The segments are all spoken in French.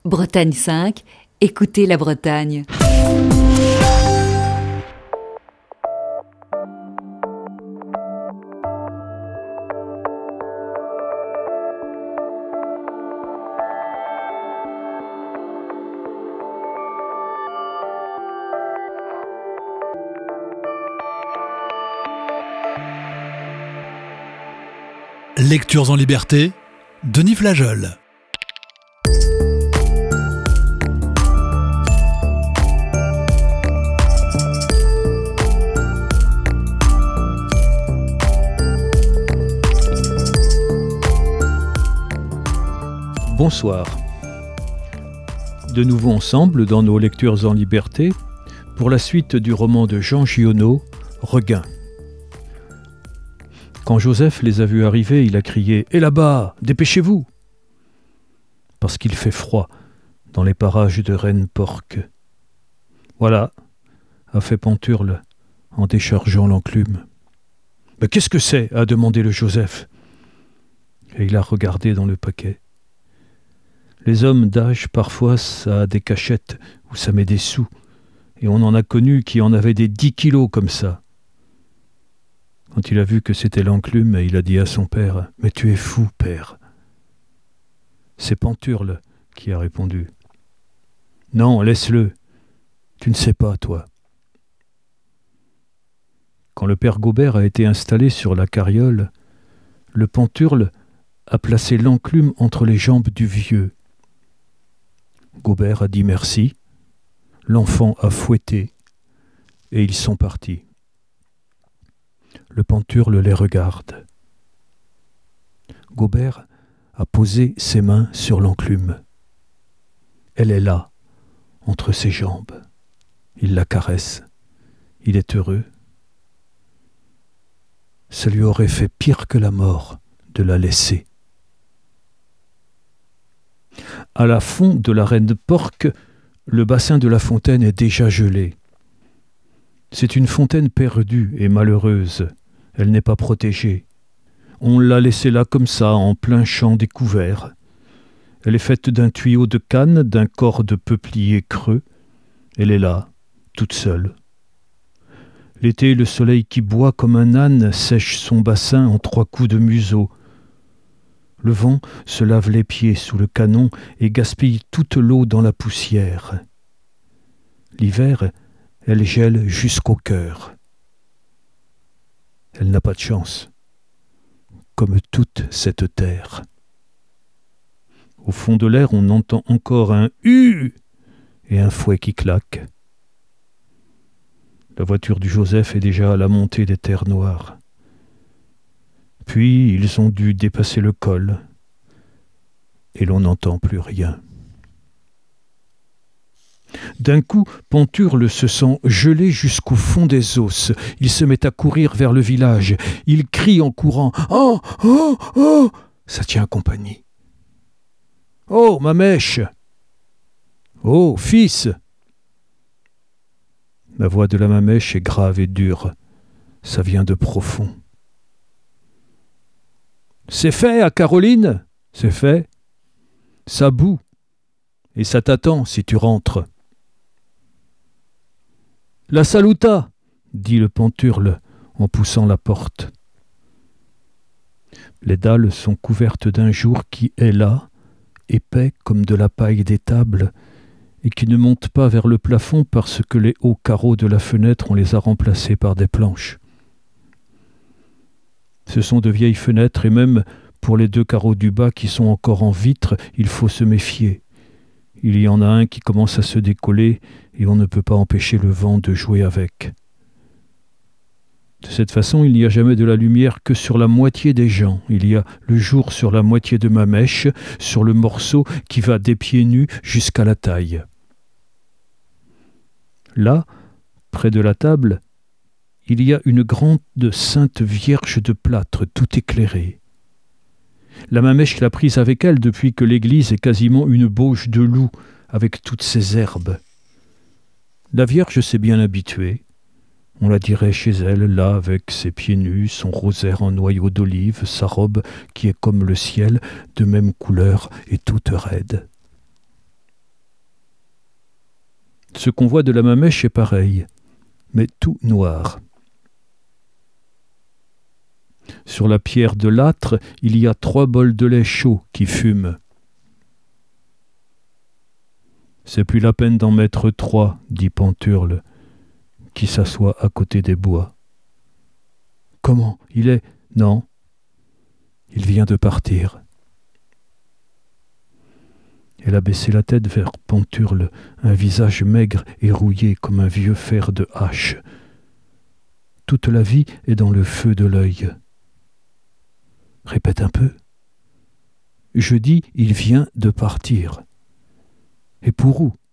Bretagne 5, écoutez la Bretagne. Lectures en liberté, Denis Flageol. Bonsoir. De nouveau ensemble dans nos lectures en liberté pour la suite du roman de Jean Giono, Regain. Quand Joseph les a vus arriver, il a crié « Et là-bas, dépêchez-vous !» Parce qu'il fait froid dans les parages de Rennes-Porc. « Voilà !» a fait Panturle en déchargeant l'enclume. « Mais qu'est-ce que c'est ?» a demandé le Joseph. Et il a regardé dans le paquet. Les hommes d'âge, parfois, ça a des cachettes où ça met des sous. Et on en a connu qui en avaient des 10 kilos comme ça. Quand il a vu que c'était l'enclume, il a dit à son père « Mais tu es fou, père !» C'est Panturle qui a répondu « Non, laisse-le. Tu ne sais pas, toi. » Quand le père Gaubert a été installé sur la carriole, le Panturle a placé l'enclume entre les jambes du vieux. Gaubert a dit merci, l'enfant a fouetté, et ils sont partis. Le Panturle les regarde. Gaubert a posé ses mains sur l'enclume. Elle est là, entre ses jambes. Il la caresse. Il est heureux. Ça lui aurait fait pire que la mort de la laisser. À la fond de la Rennes-Porc, le bassin de la fontaine est déjà gelé. C'est une fontaine perdue et malheureuse. Elle n'est pas protégée. On l'a laissée là comme ça, en plein champ découvert. Elle est faite d'un tuyau de canne, d'un corps de peuplier creux. Elle est là, toute seule. L'été, le soleil qui boit comme un âne sèche son bassin en 3 coups de museau. Le vent se lave les pieds sous le canon et gaspille toute l'eau dans la poussière. L'hiver, elle gèle jusqu'au cœur. Elle n'a pas de chance, comme toute cette terre. Au fond de l'air, on entend encore un « hu » et un fouet qui claque. La voiture du Joseph est déjà à la montée des terres noires. Puis ils ont dû dépasser le col, et l'on n'entend plus rien. D'un coup, Panturle se sent gelé jusqu'au fond des os. Il se met à courir vers le village. Il crie en courant « Oh, oh, oh !» Ça tient compagnie. « Oh, ma mèche !»« Oh, fils !» La voix de la mamèche est grave et dure. Ça vient de profond. « C'est fait, à Caroline !»« C'est fait. Ça bout. Et ça t'attend si tu rentres. » « La saluta !» dit le Panturle en poussant la porte. Les dalles sont couvertes d'un jour qui est là, épais comme de la paille d'étable, et qui ne monte pas vers le plafond parce que les hauts carreaux de la fenêtre, on les a remplacés par des planches. Ce sont de vieilles fenêtres, et même pour les 2 carreaux du bas qui sont encore en vitre, il faut se méfier. Il y en a un qui commence à se décoller et on ne peut pas empêcher le vent de jouer avec. De cette façon, il n'y a jamais de la lumière que sur la moitié des gens. Il y a le jour sur la moitié de ma mèche, sur le morceau qui va des pieds nus jusqu'à la taille. Là, près de la table, il y a une grande sainte vierge de plâtre, tout éclairée. La mamèche l'a prise avec elle depuis que l'église est quasiment une bauge de loup, avec toutes ses herbes. La Vierge s'est bien habituée. On la dirait chez elle, là, avec ses pieds nus, son rosaire en noyau d'olive, sa robe qui est comme le ciel, de même couleur et toute raide. Ce qu'on voit de la Mamèche est pareil, mais tout noir. Sur la pierre de l'âtre, il y a 3 bols de lait chaud qui fument. C'est plus la peine d'en mettre 3, dit Panturle, qui s'assoit à côté des bois. Comment? Il est... Non. Il vient de partir. Elle a baissé la tête vers Panturle, un visage maigre et rouillé comme un vieux fer de hache. Toute la vie est dans le feu de l'œil. Répète un peu. Je dis, il vient de partir. Et pour où?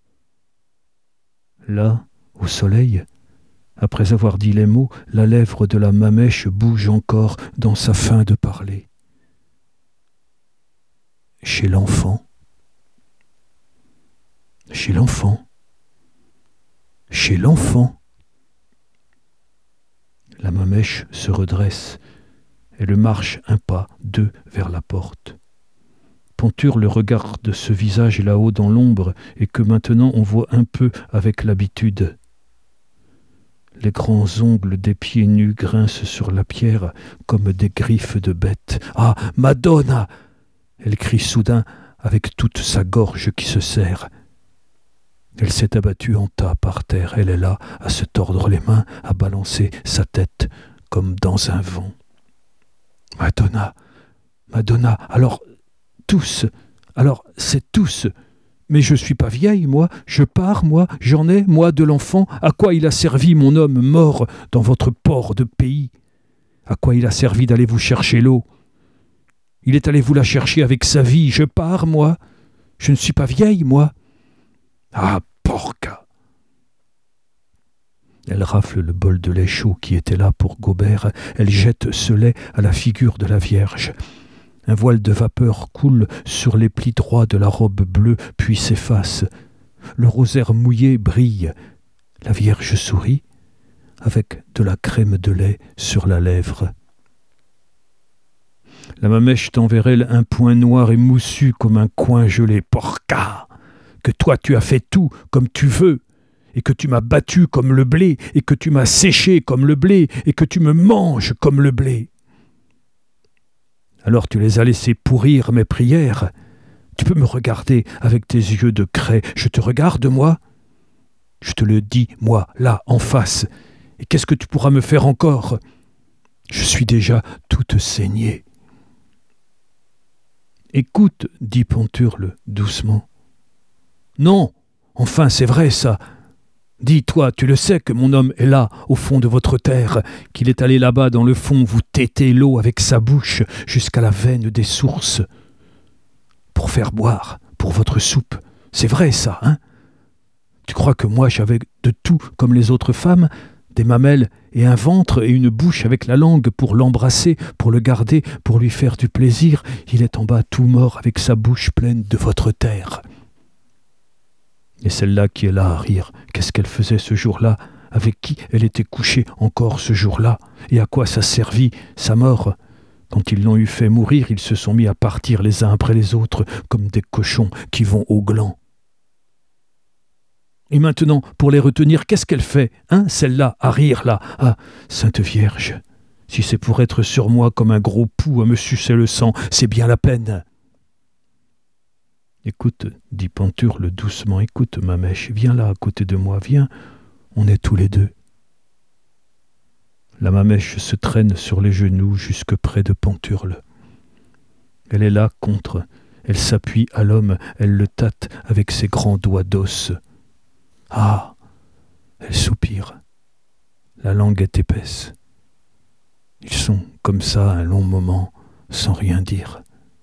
Là, au soleil, après avoir dit les mots, la lèvre de la Mamèche bouge encore dans sa fin de parler. Chez l'enfant. Chez l'enfant. Chez l'enfant. La Mamèche se redresse. Elle marche un pas, 2 vers la porte. Panturle regarde ce visage là-haut dans l'ombre et que maintenant on voit un peu avec l'habitude. Les grands ongles des pieds nus grincent sur la pierre comme des griffes de bête. « Ah, Madonna !» Elle crie soudain avec toute sa gorge qui se serre. Elle s'est abattue en tas par terre. Elle est là, à se tordre les mains, à balancer sa tête comme dans un vent. « Madonna, Madonna, alors c'est tous. Mais je suis pas vieille, moi, je pars, moi, j'en ai, moi, de l'enfant. À quoi il a servi mon homme mort dans votre port de pays? À quoi il a servi d'aller vous chercher l'eau? Il est allé vous la chercher avec sa vie. Je pars, moi. Je ne suis pas vieille, moi. Ah, porca! Elle rafle le bol de lait chaud qui était là pour Gobert. Elle jette ce lait à la figure de la Vierge. Un voile de vapeur coule sur les plis droits de la robe bleue, puis s'efface. Le rosaire mouillé brille. La Vierge sourit, avec de la crème de lait sur la lèvre. La Mamèche tend vers elle un poing noir et moussu comme un coin gelé. « Porca! Que toi tu as fait tout comme tu veux, et que tu m'as battu comme le blé, et que tu m'as séché comme le blé, et que tu me manges comme le blé. Alors tu les as laissés pourrir mes prières. Tu peux me regarder avec tes yeux de craie. Je te regarde, moi. Je te le dis, moi, là, en face. Et qu'est-ce que tu pourras me faire encore? Je suis déjà toute saignée. » Écoute, dit Panturle doucement. Non, enfin c'est vrai ça. Dis-toi, tu le sais que mon homme est là, au fond de votre terre, qu'il est allé là-bas dans le fond vous téter l'eau avec sa bouche jusqu'à la veine des sources. Pour faire boire, pour votre soupe. C'est vrai ça, hein? Tu crois que moi j'avais de tout comme les autres femmes, des mamelles et un ventre et une bouche avec la langue pour l'embrasser, pour le garder, pour lui faire du plaisir. Il est en bas tout mort avec sa bouche pleine de votre terre. Et celle-là qui est là à rire, qu'est-ce qu'elle faisait ce jour-là? Avec qui elle était couchée encore ce jour-là? Et à quoi ça servit, sa mort? Quand ils l'ont eu fait mourir, ils se sont mis à partir les uns après les autres, comme des cochons qui vont au gland. Et maintenant, pour les retenir, qu'est-ce qu'elle fait, hein, celle-là, à rire, là? Ah, Sainte Vierge, si c'est pour être sur moi comme un gros pou à me sucer le sang, c'est bien la peine. Écoute, dit Panturle doucement, écoute, Mamèche, viens là à côté de moi, viens, on est tous les deux. La Mamèche se traîne sur les genoux jusque près de Panturle. Elle est là contre, elle s'appuie à l'homme, elle le tâte avec ses grands doigts d'os. Ah, elle soupire, la langue est épaisse. Ils sont comme ça un long moment, sans rien dire.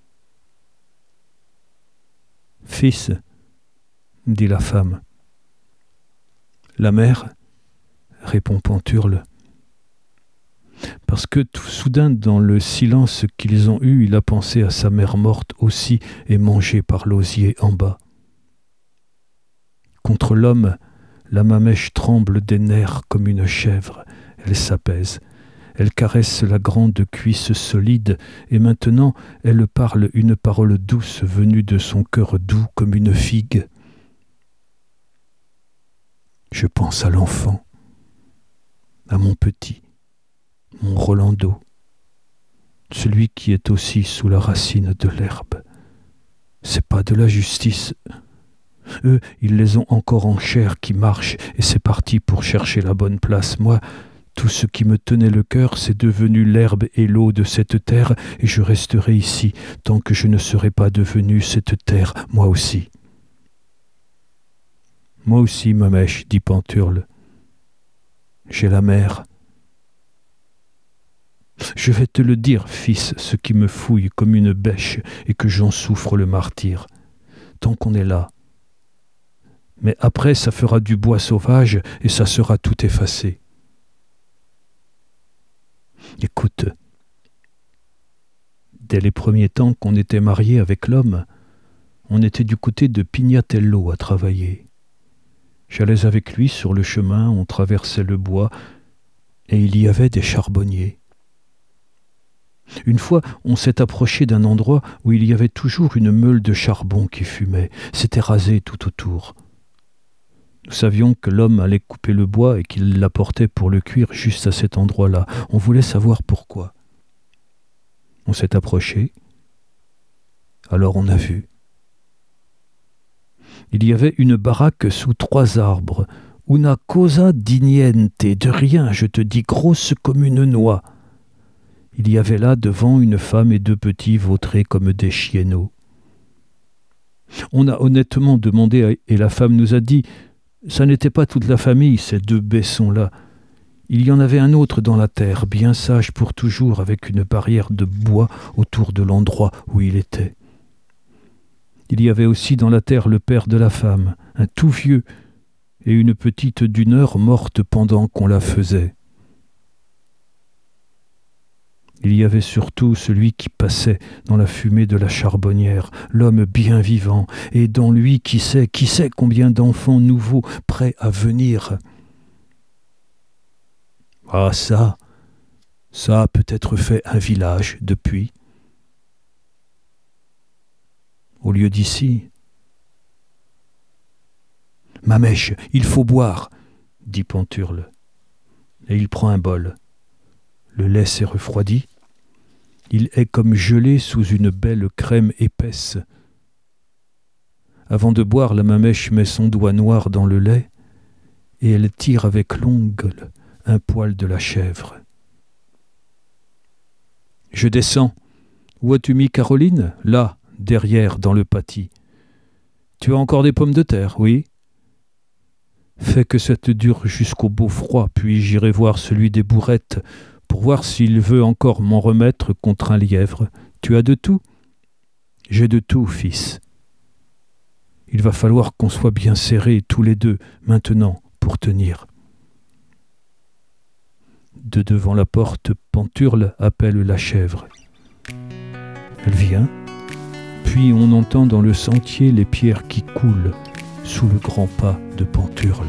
« Fils, dit la femme. La mère, répond Panturle. Parce que tout soudain, dans le silence qu'ils ont eu, il a pensé à sa mère morte aussi et mangée par l'osier en bas. Contre l'homme, la Mamèche tremble des nerfs comme une chèvre. Elle s'apaise. Elle caresse la grande cuisse solide, et maintenant elle parle une parole douce venue de son cœur doux comme une figue. Je pense à l'enfant, à mon petit, mon Rolando, celui qui est aussi sous la racine de l'herbe. C'est pas de la justice. Eux, ils les ont encore en chair qui marche, et c'est parti pour chercher la bonne place. Moi, tout ce qui me tenait le cœur, c'est devenu l'herbe et l'eau de cette terre, et je resterai ici tant que je ne serai pas devenu cette terre, moi aussi. Moi aussi, ma mèche, dit Panturle. J'ai la mer. Je vais te le dire, fils, ce qui me fouille comme une bêche et que j'en souffre le martyre. Tant qu'on est là. Mais après, ça fera du bois sauvage et ça sera tout effacé. Écoute, dès les premiers temps qu'on était mariés avec l'homme, on était du côté de Pignatello à travailler. J'allais avec lui sur le chemin, on traversait le bois et il y avait des charbonniers. Une fois, on s'est approché d'un endroit où il y avait toujours une meule de charbon qui fumait. C'était rasé tout autour. Nous savions que l'homme allait couper le bois et qu'il l'apportait pour le cuire juste à cet endroit-là. On voulait savoir pourquoi. On s'est approché. Alors on a vu. Il y avait une baraque sous 3 arbres. Una cosa di niente, de rien, je te dis, grosse comme une noix. Il y avait là devant une femme et 2 petits vautrés comme des chienneaux. On a honnêtement demandé et la femme nous a dit « Ça n'était pas toute la famille, ces 2 baissons-là. Il y en avait un autre dans la terre, bien sage pour toujours, avec une barrière de bois autour de l'endroit où il était. Il y avait aussi dans la terre le père de la femme, un tout vieux, et une petite d'1 heure morte pendant qu'on la faisait. Il y avait surtout celui qui passait dans la fumée de la charbonnière, l'homme bien vivant, et dans lui qui sait combien d'enfants nouveaux prêts à venir. Ah ça a peut-être fait un village depuis. Au lieu d'ici. Ma mèche, il faut boire, dit Panturle. Et il prend un bol. Le lait s'est refroidi. Il est comme gelé sous une belle crème épaisse. Avant de boire, la mamèche met son doigt noir dans le lait et elle tire avec l'ongle un poil de la chèvre. Je descends. Où as-tu mis Caroline ? Là, derrière, dans le patis. Tu as encore des pommes de terre, oui ? Fais que ça te dure jusqu'au beau froid, puis j'irai voir celui des bourrettes pour voir s'il veut encore m'en remettre contre un lièvre. Tu as de tout ? J'ai de tout, fils. Il va falloir qu'on soit bien serrés tous les 2 maintenant pour tenir. De devant la porte, Panturle appelle la chèvre. Elle vient, puis on entend dans le sentier les pierres qui coulent sous le grand pas de Panturle.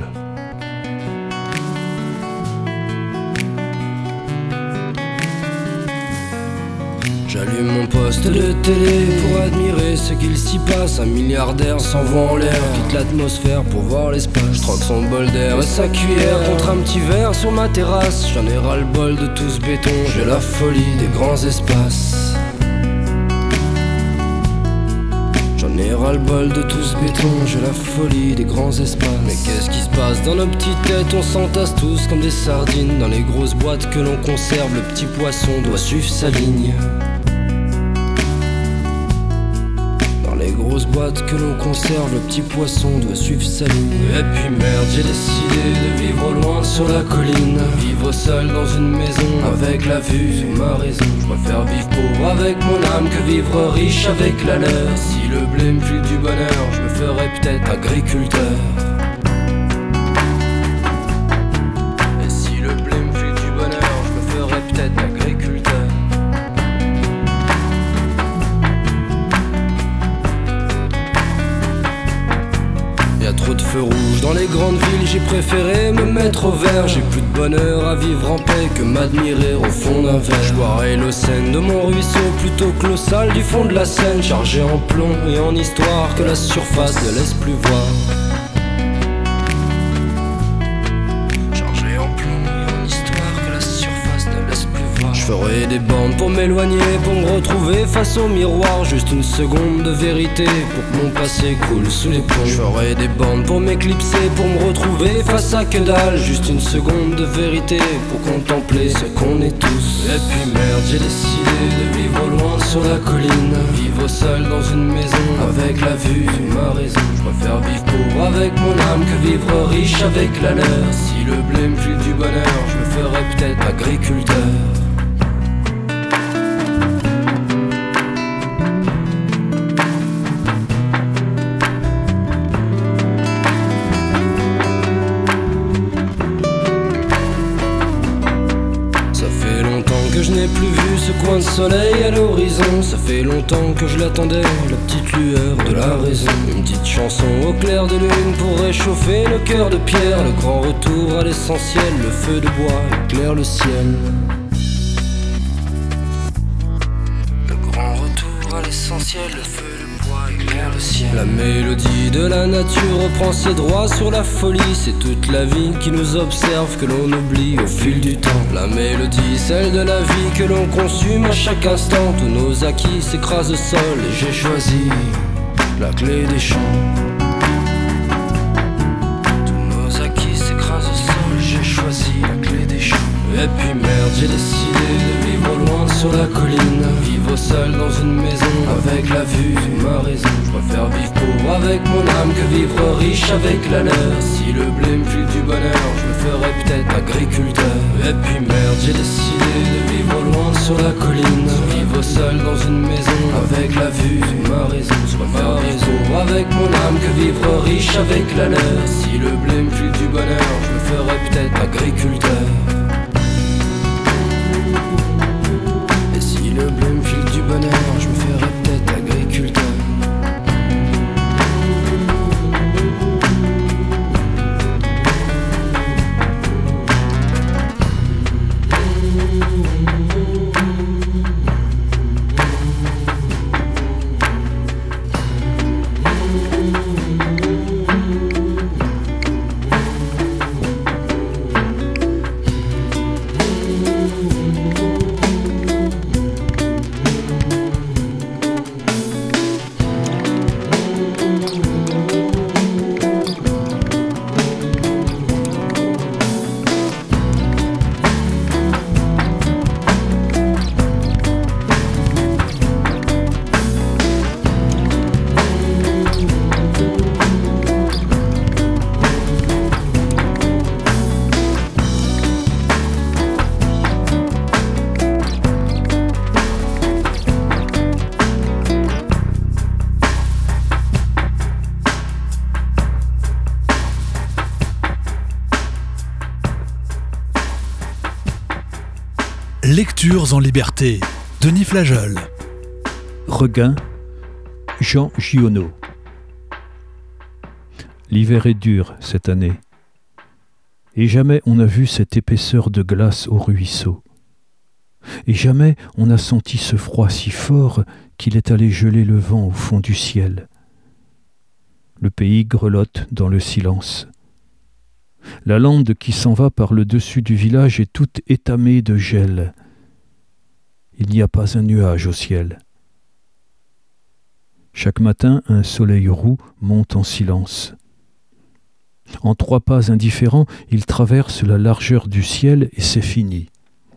J'allume mon poste de télé pour admirer ce qu'il s'y passe. Un milliardaire s'envoie en l'air, quitte l'atmosphère pour voir l'espace. Je troque son bol d'air et sa cuillère contre un petit verre sur ma terrasse. J'en ai ras le bol de tout ce béton, j'ai la folie des grands espaces. J'en ai ras le bol de tout ce béton, j'ai la folie des grands espaces. Mais qu'est-ce qui se passe dans nos petites têtes? On s'entasse tous comme des sardines dans les grosses boîtes que l'on conserve. Le petit poisson doit suivre sa ligne. Les grosses boîtes que l'on conserve, le petit poisson doit suivre sa ligne. Et puis merde, j'ai décidé de vivre loin sur la colline. Vivre seul dans une maison avec la vue sur ma raison. Je préfère vivre pauvre avec mon âme que vivre riche avec la leur. Si le blé me file du bonheur, je me ferais peut-être agriculteur. Et si le blé me file du bonheur, je me ferais peut-être agriculteur. Y'a trop de feux rouges dans les grandes villes, j'ai préféré me mettre au vert. J'ai plus de bonheur à vivre en paix que m'admirer au fond d'un verre. Je boirai l'eau saine de mon ruisseau plutôt que l'eau sale du fond de la Seine, chargée en plomb et en histoire que la surface ne laisse plus voir. ferai des bornes pour m'éloigner, pour me retrouver face au miroir. Juste une seconde de vérité pour que mon passé coule sous les ponts. Je ferai des bornes pour m'éclipser, pour me retrouver face à que dalle. Juste une seconde de vérité pour contempler ce qu'on est tous. Et puis merde, j'ai décidé de vivre au loin sur la colline, vivre seul dans une maison avec la vue de ma raison. Je préfère vivre pauvre avec mon âme que vivre riche avec la leur. Si le blé me file du bonheur, je me ferais peut-être agriculteur. Je n'ai plus vu ce coin de soleil à l'horizon. Ça fait longtemps que je l'attendais, la petite lueur de la raison. Une petite chanson au clair de lune pour réchauffer le cœur de pierre. Le grand retour à l'essentiel, le feu de bois éclaire le ciel. Le grand retour à l'essentiel, le feu de bois éclaire le ciel. La mélodie de la nature reprend ses droits sur la folie. C'est toute la vie qui nous observe, que l'on oublie au fil du temps. La mélodie, celle de la vie que l'on consume à chaque instant. Tous nos acquis s'écrasent au sol et j'ai choisi la clé des champs. Tous nos acquis s'écrasent au sol et j'ai choisi la clé des champs. Et puis merde, j'ai décidé de vivre loin sur la colline, vivre seul dans une maison avec la vue de ma raison. Je préfère vivre pauvre avec mon âme que vivre riche avec la leur. Si le blé me file du bonheur, je me ferais peut-être agriculteur. Et puis merde, j'ai décidé de vivre loin sur la colline, vivre seul dans une maison avec la vue de ma raison. Je préfère vivre pauvre avec mon âme que vivre riche avec la leur. Si le blé me file du bonheur, je me ferais peut-être agriculteur. Et si le blé me file du bonheur, je me ferais peut-être agriculteur. Lectures en liberté, Denis Flageol. Regain, Jean Giono. L'hiver est dur cette année, et jamais on n'a vu cette épaisseur de glace au ruisseau, et jamais on n'a senti ce froid si fort qu'il est allé geler le vent au fond du ciel. Le pays grelotte dans le silence. La lande qui s'en va par le dessus du village est toute étamée de gel. Il n'y a pas un nuage au ciel. Chaque matin, un soleil roux monte en silence. En 3 pas indifférents, il traverse la largeur du ciel et c'est fini.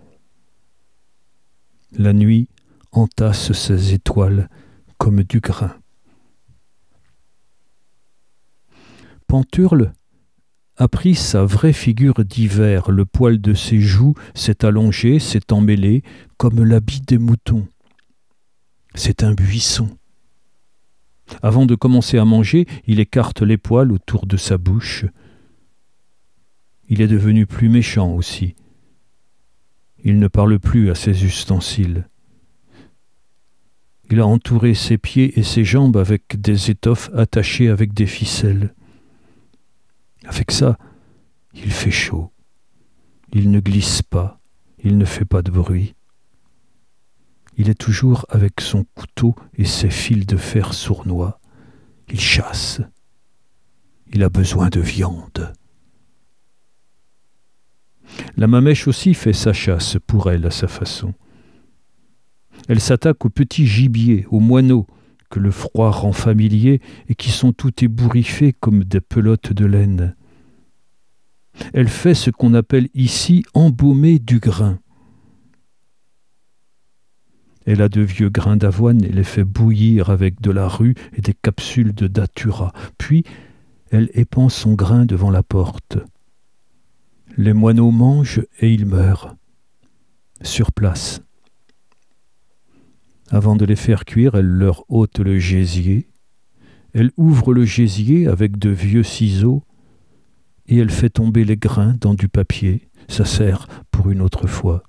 La nuit entasse ses étoiles comme du grain. Panturle a pris sa vraie figure d'hiver, le poil de ses joues s'est allongé, s'est emmêlé, comme l'habit des moutons. C'est un buisson. Avant de commencer à manger, il écarte les poils autour de sa bouche. Il est devenu plus méchant aussi. Il ne parle plus à ses ustensiles. Il a entouré ses pieds et ses jambes avec des étoffes attachées avec des ficelles. Avec ça, il fait chaud. Il ne glisse pas, il ne fait pas de bruit. Il est toujours avec son couteau et ses fils de fer sournois. Il chasse. Il a besoin de viande. La mamèche aussi fait sa chasse pour elle à sa façon. Elle s'attaque aux petits gibiers, aux moineaux, que le froid rend familiers et qui sont tout ébouriffés comme des pelotes de laine. Elle fait ce qu'on appelle ici embaumer du grain. Elle a de vieux grains d'avoine et les fait bouillir avec de la rue et des capsules de datura. Puis, elle épand son grain devant la porte. Les moineaux mangent et ils meurent, sur place. Avant de les faire cuire, elle leur ôte le gésier. Elle ouvre le gésier avec de vieux ciseaux et elle fait tomber les grains dans du papier. Ça sert pour une autre fois.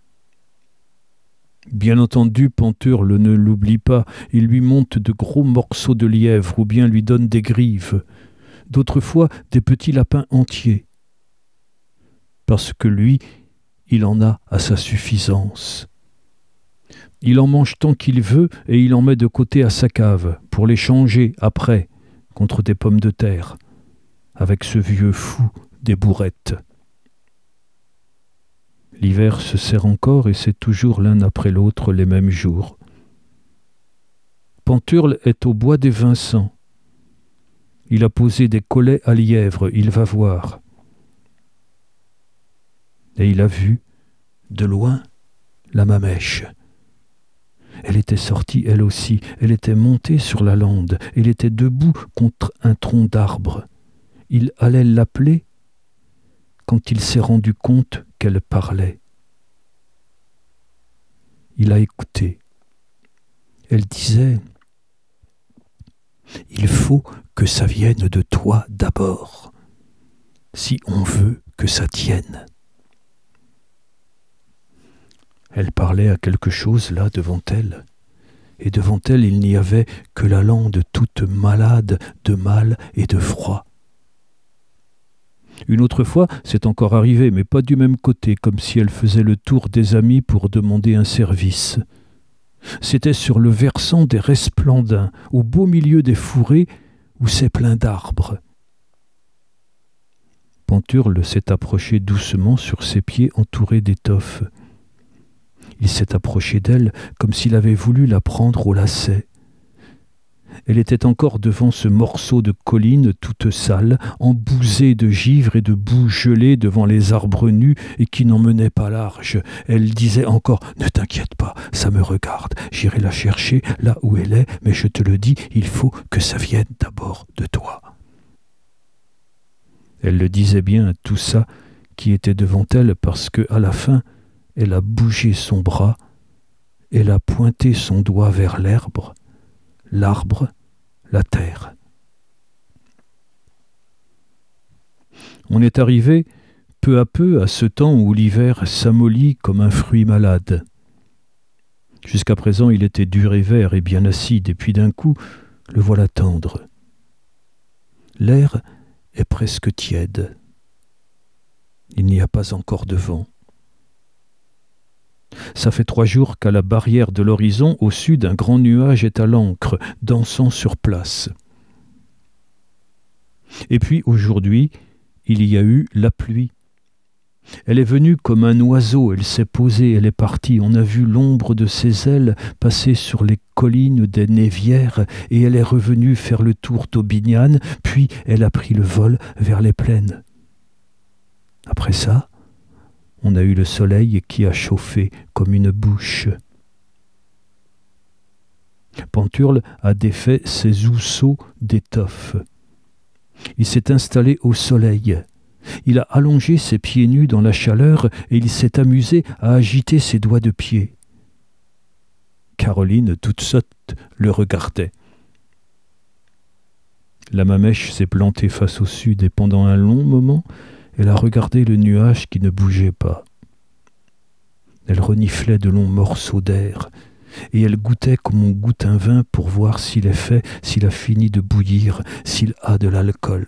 Bien entendu, Panturle ne l'oublie pas. Il lui monte de gros morceaux de lièvre ou bien lui donne des grives. D'autres fois, des petits lapins entiers. Parce que lui, il en a à sa suffisance. Il en mange tant qu'il veut et il en met de côté à sa cave pour les changer après contre des pommes de terre avec ce vieux fou des bourrettes. L'hiver se serre encore et c'est toujours l'un après l'autre les mêmes jours. Panturle est au bois des Vincents. Il a posé des collets à lièvre, il va voir. Et il a vu, de loin, la mamèche. Elle était sortie, elle aussi, elle était montée sur la lande, elle était debout contre un tronc d'arbre. Il allait l'appeler quand il s'est rendu compte qu'elle parlait. Il a écouté. Elle disait « Il faut que ça vienne de toi d'abord, si on veut que ça tienne. » Elle parlait à quelque chose là devant elle, et devant elle il n'y avait que la lande toute malade de mal et de froid. Une autre fois, c'est encore arrivé, mais pas du même côté, comme si elle faisait le tour des amis pour demander un service. C'était sur le versant des Resplendins, au beau milieu des fourrés, où c'est plein d'arbres. Panturle s'est approché doucement sur ses pieds entourés d'étoffes. Il s'est approché d'elle comme s'il avait voulu la prendre au lacet. Elle était encore devant ce morceau de colline toute sale, embousée de givre et de boue gelée devant les arbres nus et qui n'en menaient pas large. Elle disait encore « Ne t'inquiète pas, ça me regarde, j'irai la chercher là où elle est, mais je te le dis, il faut que ça vienne d'abord de toi. » Elle le disait bien, tout ça qui était devant elle, parce que à la fin, elle a bougé son bras, elle a pointé son doigt vers l'arbre, la terre. On est arrivé peu à peu à ce temps où l'hiver s'amollit comme un fruit malade. Jusqu'à présent, il était dur et vert et bien acide, et puis d'un coup, le voilà tendre. L'air est presque tiède. Il n'y a pas encore de vent. Ça fait 3 jours qu'à la barrière de l'horizon, au sud, un grand nuage est à l'ancre, dansant sur place. Et puis aujourd'hui, il y a eu la pluie. Elle est venue comme un oiseau, elle s'est posée, elle est partie. On a vu l'ombre de ses ailes passer sur les collines des Névières et elle est revenue faire le tour d'Aubignan, puis elle a pris le vol vers les plaines. Après ça, on a eu le soleil qui a chauffé comme une bouche. Panturle a défait ses housseaux d'étoffe. Il s'est installé au soleil. Il a allongé ses pieds nus dans la chaleur et il s'est amusé à agiter ses doigts de pied. Caroline, toute sotte, le regardait. La mamèche s'est plantée face au sud et pendant un long moment, elle a regardé le nuage qui ne bougeait pas. Elle reniflait de longs morceaux d'air et elle goûtait comme on goûte un vin pour voir s'il est fait, s'il a fini de bouillir, s'il a de l'alcool.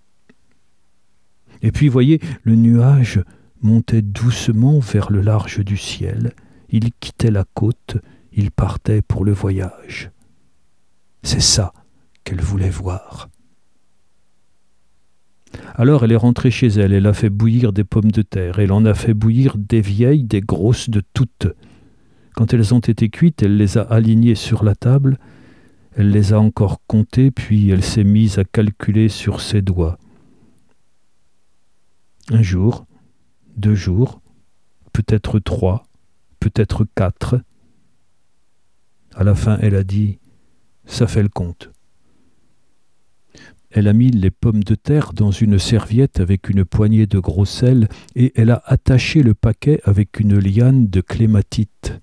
Et puis, voyez, le nuage montait doucement vers le large du ciel. Il quittait la côte, il partait pour le voyage. C'est ça qu'elle voulait voir. Alors elle est rentrée chez elle, elle a fait bouillir des pommes de terre, elle en a fait bouillir des vieilles, des grosses de toutes, Quand elles ont été cuites, elle les a alignées sur la table, elle les a encore comptées, puis elle s'est mise à calculer sur ses doigts. 1 jour, 2 jours, peut-être 3, peut-être 4. À la fin, elle a dit « ça fait le compte ». Elle a mis les pommes de terre dans une serviette avec une poignée de gros sel et elle a attaché le paquet avec une liane de clématite.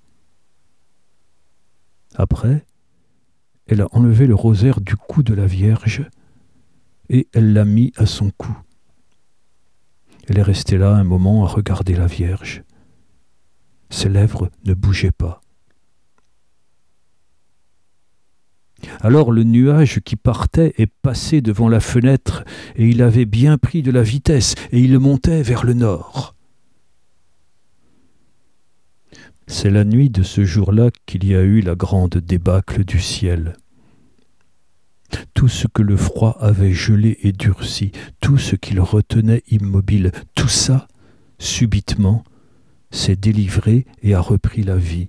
Après, elle a enlevé le rosaire du cou de la Vierge et elle l'a mis à son cou. Elle est restée là un moment à regarder la Vierge. Ses lèvres ne bougeaient pas. Alors le nuage qui partait est passé devant la fenêtre et il avait bien pris de la vitesse et il montait vers le nord. C'est la nuit de ce jour-là qu'il y a eu la grande débâcle du ciel. Tout ce que le froid avait gelé et durci, tout ce qu'il retenait immobile, tout ça, subitement, s'est délivré et a repris la vie.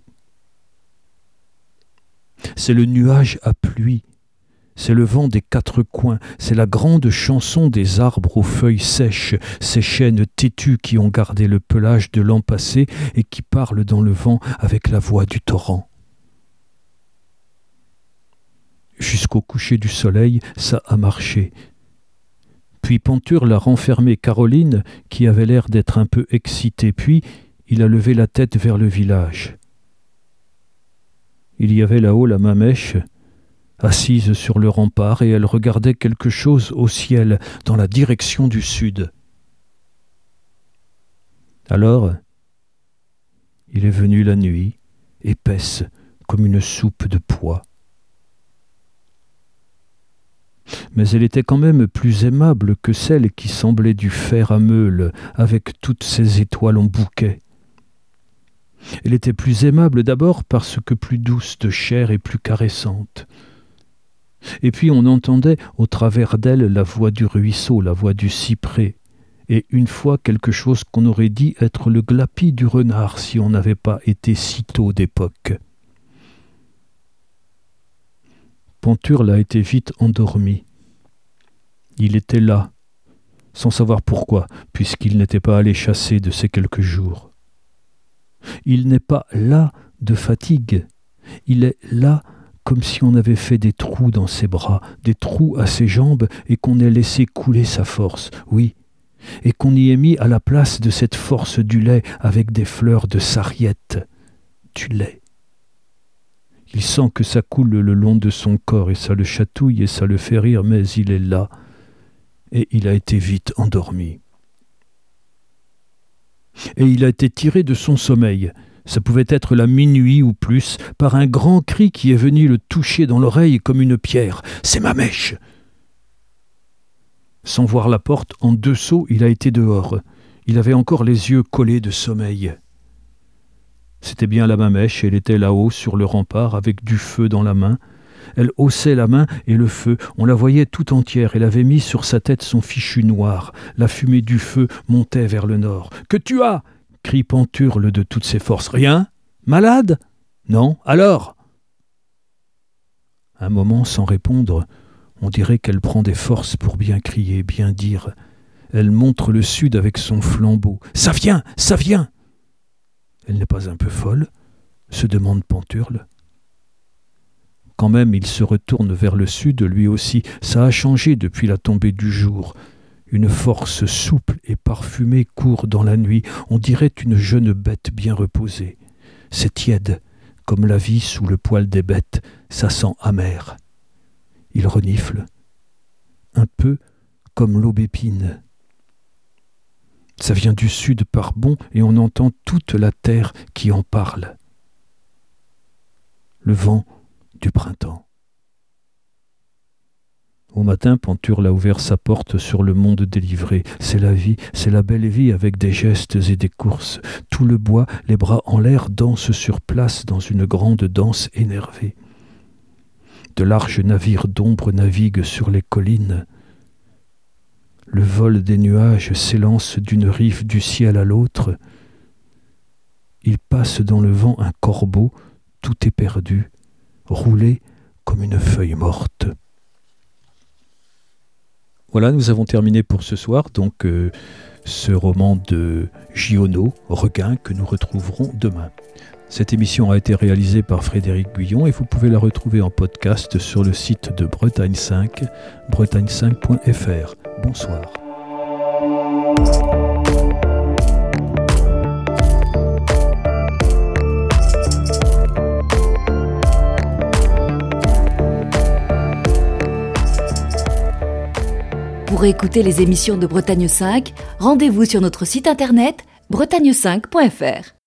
C'est le nuage à pluie, c'est le vent des 4 coins, c'est la grande chanson des arbres aux feuilles sèches, ces chênes têtus qui ont gardé le pelage de l'an passé et qui parlent dans le vent avec la voix du torrent. Jusqu'au coucher du soleil, ça a marché. Puis Panthurle a renfermé Caroline, qui avait l'air d'être un peu excitée, puis il a levé la tête vers le village. Il y avait là-haut la mamèche, assise sur le rempart, et elle regardait quelque chose au ciel, dans la direction du sud. Alors, il est venu la nuit, épaisse comme une soupe de pois. Mais elle était quand même plus aimable que celle qui semblait du fer à meule, avec toutes ses étoiles en bouquet. Elle était plus aimable d'abord parce que plus douce de chair et plus caressante. Et puis on entendait au travers d'elle la voix du ruisseau, la voix du cyprès, et une fois quelque chose qu'on aurait dit être le glapis du renard si on n'avait pas été si tôt d'époque. Panthurle a été vite endormi. Il était là, sans savoir pourquoi, puisqu'il n'était pas allé chasser de ces quelques jours. Il n'est pas là de fatigue, il est là comme si on avait fait des trous dans ses bras, des trous à ses jambes et qu'on ait laissé couler sa force, oui, et qu'on y ait mis à la place de cette force du lait avec des fleurs de sarriette, du lait. Il sent que ça coule le long de son corps et ça le chatouille et ça le fait rire, mais il est là et il a été vite endormi. Et il a été tiré de son sommeil, ça pouvait être la minuit ou plus, par un grand cri qui est venu le toucher dans l'oreille comme une pierre. « C'est mamèche !» Sans voir la porte, en 2 sauts, il a été dehors. Il avait encore les yeux collés de sommeil. C'était bien la mamèche, elle était là-haut sur le rempart avec du feu dans la main. Elle haussait la main et le feu, on la voyait tout entière. Elle avait mis sur sa tête son fichu noir. La fumée du feu montait vers le nord. « Que tu as ?» crie Panthurle de toutes ses forces. « Rien ? Malade ? Non ? Alors ?» Un moment sans répondre, on dirait qu'elle prend des forces pour bien crier, bien dire. Elle montre le sud avec son flambeau. « Ça vient ! Ça vient !» Elle n'est pas un peu folle ? Se demande Panthurle. Quand même, il se retourne vers le sud, lui aussi. Ça a changé depuis la tombée du jour. Une force souple et parfumée court dans la nuit. On dirait une jeune bête bien reposée. C'est tiède, comme la vie sous le poil des bêtes. Ça sent amer. Il renifle. Un peu comme l'aubépine. Ça vient du sud par bonds et on entend toute la terre qui en parle. Le vent du printemps. Au matin, Panthurle a ouvert sa porte sur le monde délivré. C'est la vie, c'est la belle vie avec des gestes et des courses. Tout le bois, les bras en l'air, danse sur place dans une grande danse énervée. De larges navires d'ombre naviguent sur les collines. Le vol des nuages s'élance d'une rive du ciel à l'autre. Il passe dans le vent un corbeau, tout est perdu, roulé comme une feuille morte. Voilà, nous avons terminé pour ce soir, donc ce roman de Giono, Requin, que nous retrouverons demain. Cette émission a été réalisée par Frédéric Guyon et vous pouvez la retrouver en podcast sur le site de Bretagne 5, bretagne5.fr. Bonsoir. Pour écouter les émissions de Bretagne 5, rendez-vous sur notre site internet bretagne5.fr.